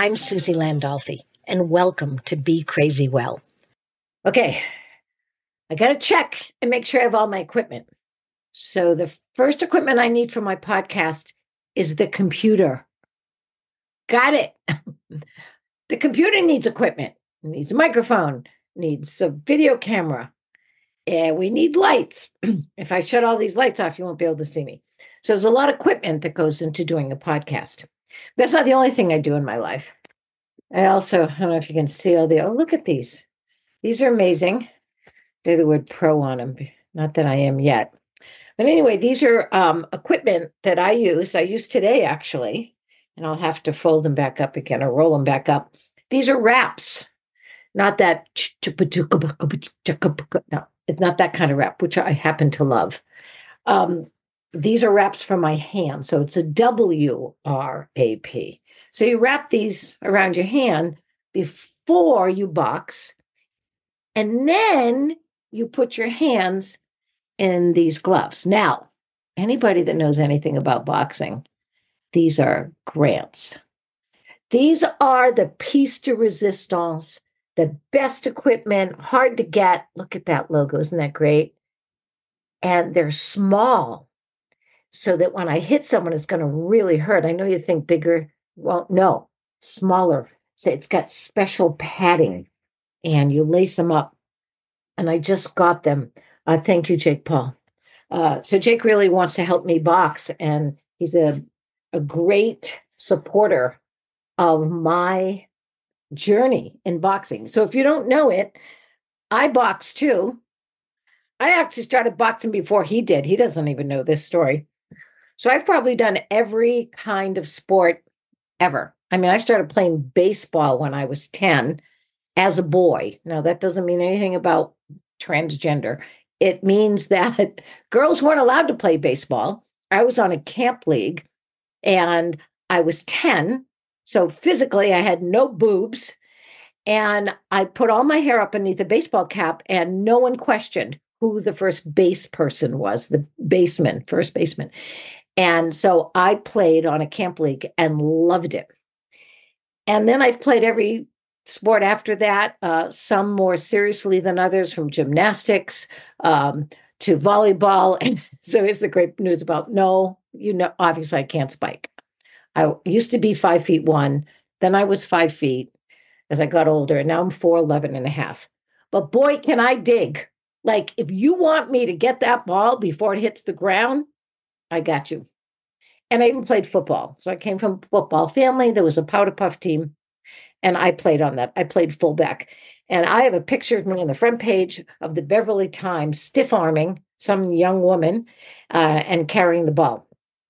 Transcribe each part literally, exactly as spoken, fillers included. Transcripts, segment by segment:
I'm Susie Landolfi, and welcome to Be Crazy Well. Okay, I got to check and make sure I have all my equipment. So the first equipment I need for my podcast is the computer. Got it. The computer needs equipment. It needs a microphone, needs a video camera, and we need lights. If I shut all these lights off, you won't be able to see me. So there's a lot of equipment that goes into doing a podcast. That's not the only thing I do in my life. I also, I don't know if you can see all the, oh, look at these. These are amazing. They're the word pro on them. Not that I am yet. But anyway, these are um, equipment that I use. I use today, actually, and I'll have to fold them back up again or roll them back up. These are wraps, not that, no, it's not that kind of wrap, which I happen to love. Um, these are wraps for my hand. So it's a W R A P. So you wrap these around your hand before you box, and then you put your hands in these gloves. Now, anybody that knows anything about boxing, these are grants. These are the piece de resistance, the best equipment, hard to get. Look at that logo. Isn't that great? And they're small so that when I hit someone, it's going to really hurt. I know you think bigger. Well, no, smaller. So it's got special padding and you lace them up. And I just got them. Uh, thank you, Jake Paul. Uh, so Jake really wants to help me box, and he's a, a great supporter of my journey in boxing. So if you don't know it, I box too. I actually started boxing before he did. He doesn't even know this story. So I've probably done every kind of sport ever. I mean, I started playing baseball when I was ten as a boy. Now, that doesn't mean anything about transgender. It means that girls weren't allowed to play baseball. I was on a camp league and I was ten. So physically, I had no boobs. And I put all my hair up beneath a baseball cap, and no one questioned who the first base person was, the baseman, first baseman. And so I played on a camp league and loved it. And then I've played every sport after that, uh, some more seriously than others, from gymnastics um, to volleyball. And so here's the great news about, no, you know, obviously I can't spike. I used to be five feet one. Then I was five feet as I got older. And now I'm four eleven and a half. But boy, can I dig. Like, if you want me to get that ball before it hits the ground, I got you. And I even played football. So I came from a football family. There was a powder puff team, and I played on that. I played fullback. And I have a picture of me on the front page of the Beverly Times, stiff arming some young woman uh, and carrying the ball.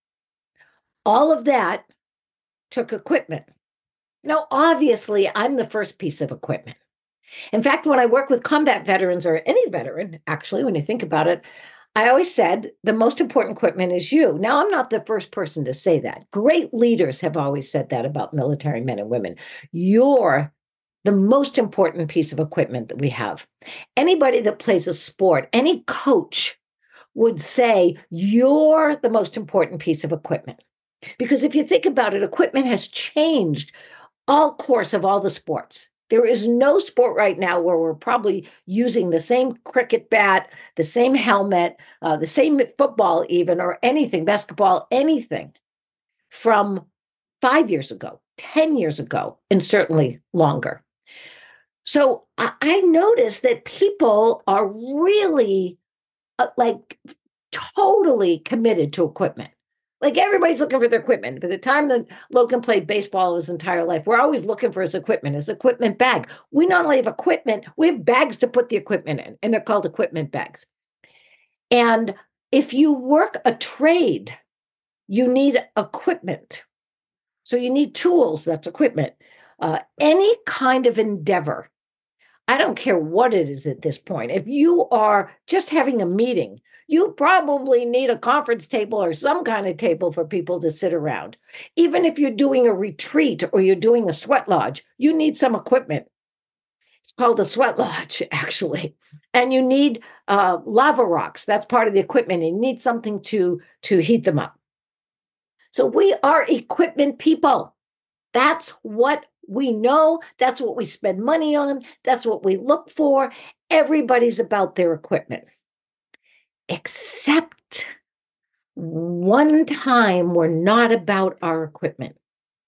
All of that took equipment. Now, obviously, I'm the first piece of equipment. In fact, when I work with combat veterans, or any veteran, actually, when you think about it, I always said the most important equipment is you. Now, I'm not the first person to say that. Great leaders have always said that about military men and women. You're the most important piece of equipment that we have. Anybody that plays a sport, any coach would say you're the most important piece of equipment. Because if you think about it, equipment has changed all course of all the sports. There is no sport right now where we're probably using the same cricket bat, the same helmet, uh, the same football even, or anything, basketball, anything from five years ago, ten years ago, and certainly longer. So I, I noticed that people are really uh, like totally committed to equipment. Like, everybody's looking for their equipment. By the time that Logan played baseball his entire life, we're always looking for his equipment, his equipment bag. We not only have equipment, we have bags to put the equipment in, and they're called equipment bags. And if you work a trade, you need equipment. So you need tools, that's equipment. Uh, any kind of endeavor, I don't care what it is at this point. If you are just having a meeting, you probably need a conference table or some kind of table for people to sit around. Even if you're doing a retreat or you're doing a sweat lodge, you need some equipment. It's called a sweat lodge, actually. And you need uh, lava rocks. That's part of the equipment. You need something to, to heat them up. So we are equipment people. That's what We know that's what we spend money on. That's what we look for. Everybody's about their equipment. Except one time we're not about our equipment.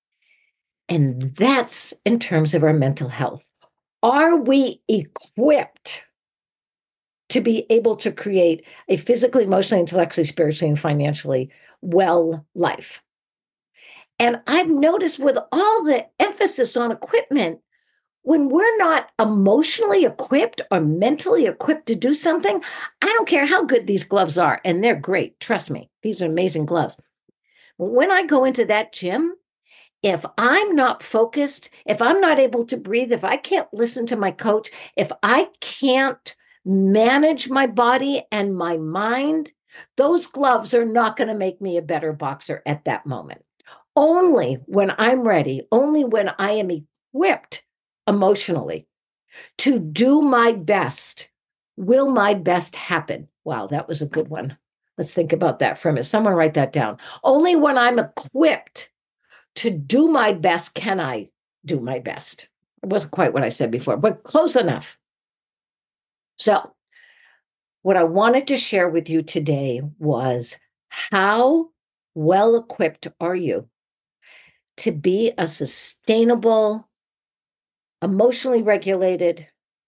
And that's in terms of our mental health. Are we equipped to be able to create a physically, emotionally, intellectually, spiritually, and financially well life? And I've noticed with all the emphasis on equipment, when we're not emotionally equipped or mentally equipped to do something, I don't care how good these gloves are, and they're great. Trust me, these are amazing gloves. When I go into that gym, if I'm not focused, if I'm not able to breathe, if I can't listen to my coach, if I can't manage my body and my mind, those gloves are not going to make me a better boxer at that moment. Only when I'm ready, only when I am equipped emotionally to do my best will my best happen. Wow, that was a good one. Let's think about that for a minute. Someone write that down. Only when I'm equipped to do my best can I do my best. It wasn't quite what I said before, but close enough. So, what I wanted to share with you today was how well equipped are you to be a sustainable, emotionally regulated,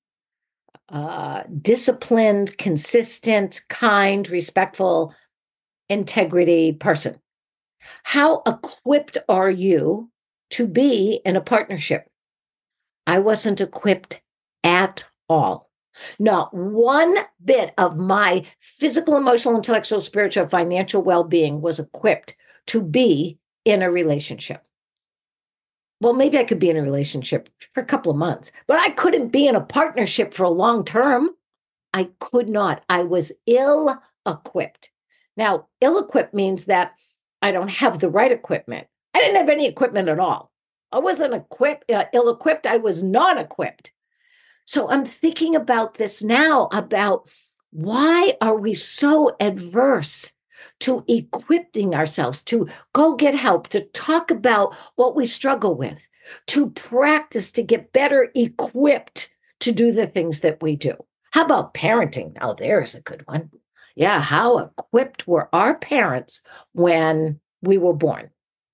uh, disciplined, consistent, kind, respectful, integrity person? How equipped are you to be in a partnership? I wasn't equipped at all. Not one bit of my physical, emotional, intellectual, spiritual, financial well-being was equipped to be in a relationship. Well, maybe I could be in a relationship for a couple of months, but I couldn't be in a partnership for a long term. I could not. I was ill-equipped. Now, ill-equipped means that I don't have the right equipment. I didn't have any equipment at all. I wasn't equipped, uh, ill-equipped. I was not equipped. So I'm thinking about this now, about why are we so adverse to equipping ourselves, to go get help, to talk about what we struggle with, to practice to get better equipped to do the things that we do. How about parenting? Now, there's a good one. Yeah, how equipped were our parents when we were born?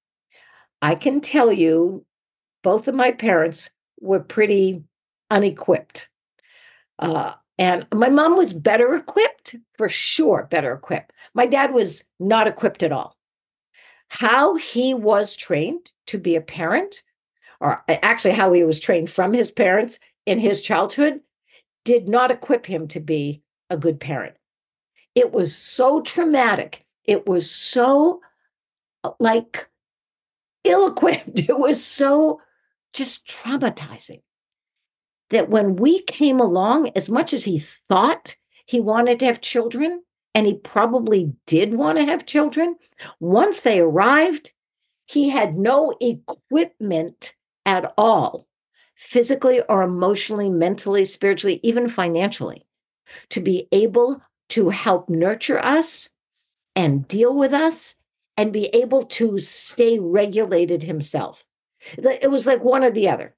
I can tell you, both of my parents were pretty unequipped. Uh, and my mom was better equipped, for sure, better equipped. My dad was not equipped at all. How he was trained to be a parent, or actually how he was trained from his parents in his childhood, did not equip him to be a good parent. It was so traumatic. It was so like ill-equipped. It was so just traumatizing that when we came along, as much as he thought he wanted to have children, and he probably did want to have children, once they arrived, he had no equipment at all, physically or emotionally, mentally, spiritually, even financially, to be able to help nurture us and deal with us and be able to stay regulated himself. It was like one or the other.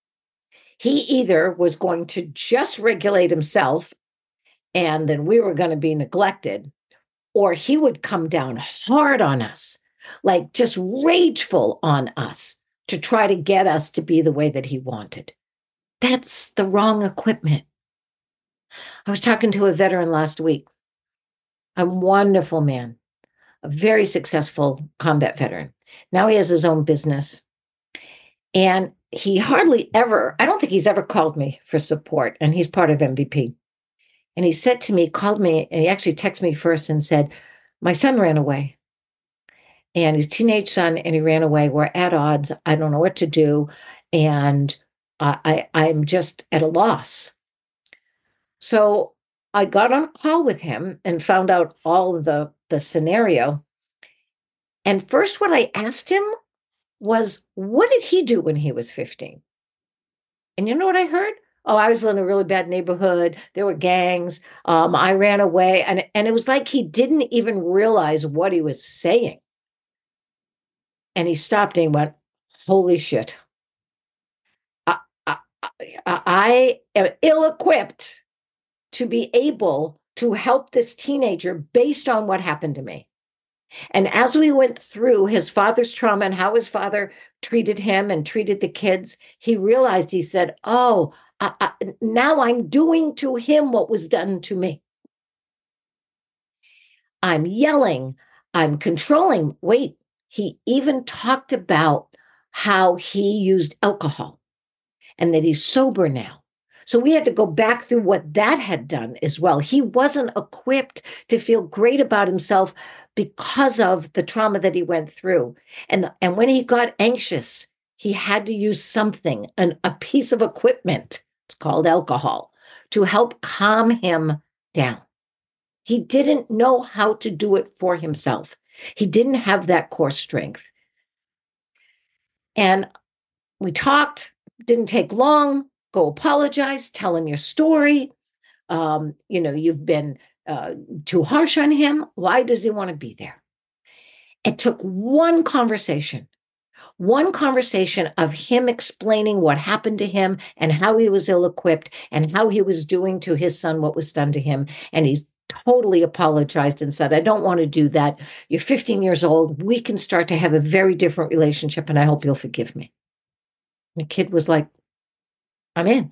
He either was going to just regulate himself and then we were going to be neglected, or he would come down hard on us, like just rageful on us to try to get us to be the way that he wanted. That's the wrong equipment. I was talking to a veteran last week, a wonderful man, a very successful combat veteran. Now he has his own business. And he hardly ever, I don't think he's ever called me for support. And he's part of M V P. And he said to me, called me, and he actually texted me first and said, my son ran away. And his teenage son, and he ran away. We're at odds. I don't know what to do. And I, I, I'm just at a loss. So I got on a call with him and found out all of the, the scenario. And first, what I asked him was, what did he do when he was fifteen? And you know what I heard? Oh, I was in a really bad neighborhood. There were gangs. Um, I ran away. And, and it was like he didn't even realize what he was saying. And he stopped and he went, holy shit. I am ill-equipped to be able to help this teenager based on what happened to me. And as we went through his father's trauma and how his father treated him and treated the kids, he realized, he said, oh, I, I, now I'm doing to him what was done to me. I'm yelling, I'm controlling. Wait, he even talked about how he used alcohol and that he's sober now. So we had to go back through what that had done as well. He wasn't equipped to feel great about himself because of the trauma that he went through. And, and when he got anxious, he had to use something, an, a piece of equipment, it's called alcohol, to help calm him down. He didn't know how to do it for himself. He didn't have that core strength. And we talked, didn't take long. Go apologize, tell him your story. Um, you know, you've been uh, too harsh on him. Why does he want to be there? It took one conversation, one conversation of him explaining what happened to him and how he was ill-equipped and how he was doing to his son what was done to him. And he totally apologized and said, I don't want to do that. You're fifteen years old. We can start to have a very different relationship, and I hope you'll forgive me. The kid was like, I'm in.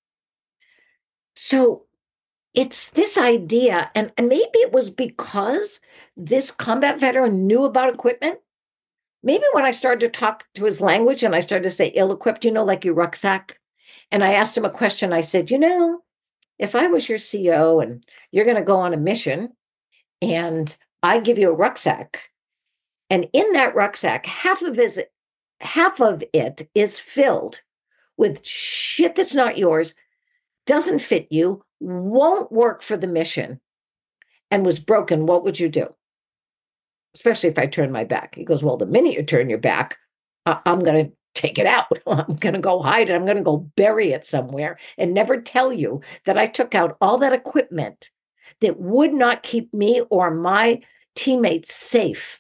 So it's this idea, and, and maybe it was because this combat veteran knew about equipment. Maybe when I started to talk to his language and I started to say ill-equipped, you know, like your rucksack. And I asked him a question. I said, you know, if I was your C E O and you're going to go on a mission and I give you a rucksack, and in that rucksack, half of his, half of it is filled with shit that's not yours, doesn't fit you, won't work for the mission, and was broken, what would you do? Especially if I turn my back. He goes, well, the minute you turn your back, I- I'm going to take it out. I'm going to go hide it. I'm going to go bury it somewhere and never tell you that I took out all that equipment that would not keep me or my teammates safe.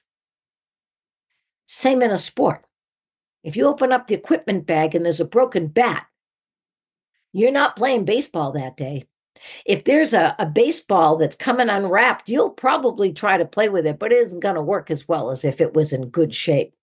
Same in a sport. If you open up the equipment bag and there's a broken bat, you're not playing baseball that day. If there's a, a baseball that's coming unwrapped, you'll probably try to play with it, but it isn't going to work as well as if it was in good shape.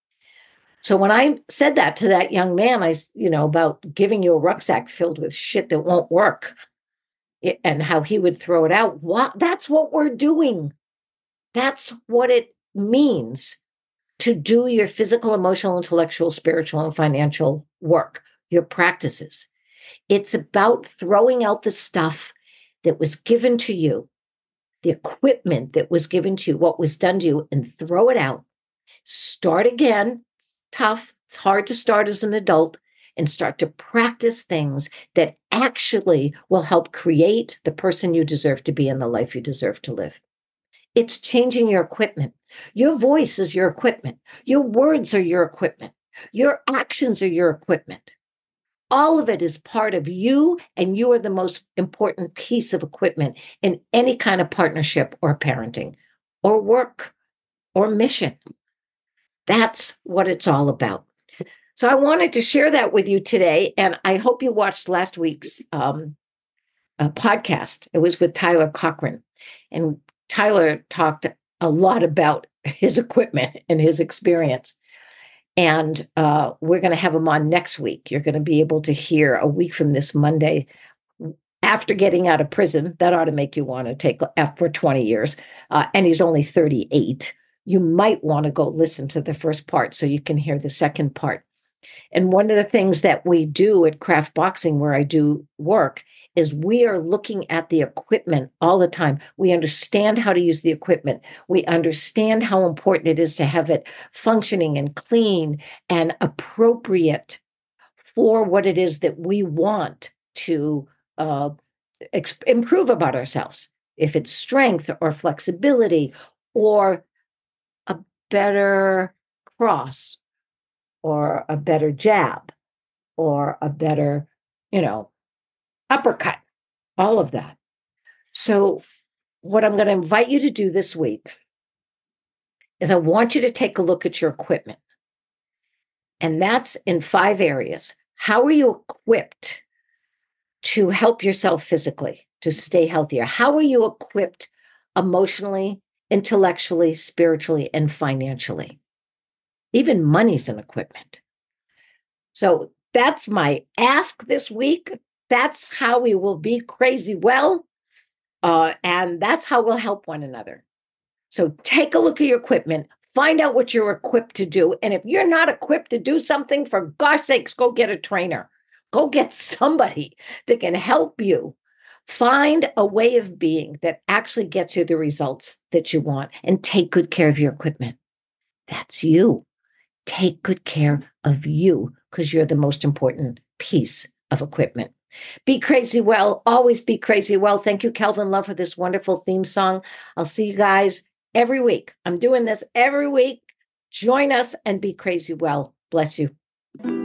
So when I said that to that young man, I, you know, about giving you a rucksack filled with shit that won't work it, and how he would throw it out, what, that's what we're doing. That's what it means to do your physical, emotional, intellectual, spiritual, and financial work, your practices. It's about throwing out the stuff that was given to you, the equipment that was given to you, what was done to you, and throw it out. Start again. It's tough. It's hard to start as an adult, and start to practice things that actually will help create the person you deserve to be and the life you deserve to live. It's changing your equipment. Your voice is your equipment. Your words are your equipment. Your actions are your equipment. All of it is part of you, and you are the most important piece of equipment in any kind of partnership or parenting or work or mission. That's what it's all about. So I wanted to share that with you today, and I hope you watched last week's um, uh, podcast. It was with Tyler Cochran, and Tyler talked a lot about his equipment and his experience. And uh, we're going to have him on next week. You're going to be able to hear a week from this Monday after getting out of prison. That ought to make you want to take for twenty years. Uh, and he's only thirty-eight. You might want to go listen to the first part so you can hear the second part. And one of the things that we do at Craft Boxing, where I do work, is we are looking at the equipment all the time. We understand how to use the equipment. We understand how important it is to have it functioning and clean and appropriate for what it is that we want to uh, exp- improve about ourselves. If it's strength or flexibility or a better cross or a better jab or a better, you know, uppercut, all of that. So what I'm going to invite you to do this week is I want you to take a look at your equipment. And that's in five areas. How are you equipped to help yourself physically, to stay healthier? How are you equipped emotionally, intellectually, spiritually, and financially? Even money's an equipment. So that's my ask this week. That's how we will be crazy well. Uh, and that's how we'll help one another. So take a look at your equipment, find out what you're equipped to do. And if you're not equipped to do something, for gosh sakes, go get a trainer. Go get somebody that can help you find a way of being that actually gets you the results that you want, and take good care of your equipment. That's you. Take good care of you, because you're the most important piece of equipment. Be crazy well. Always be crazy well. Thank you, Kelvin Love, for this wonderful theme song. I'll see you guys every week. I'm doing this every week. Join us and be crazy well. Bless you.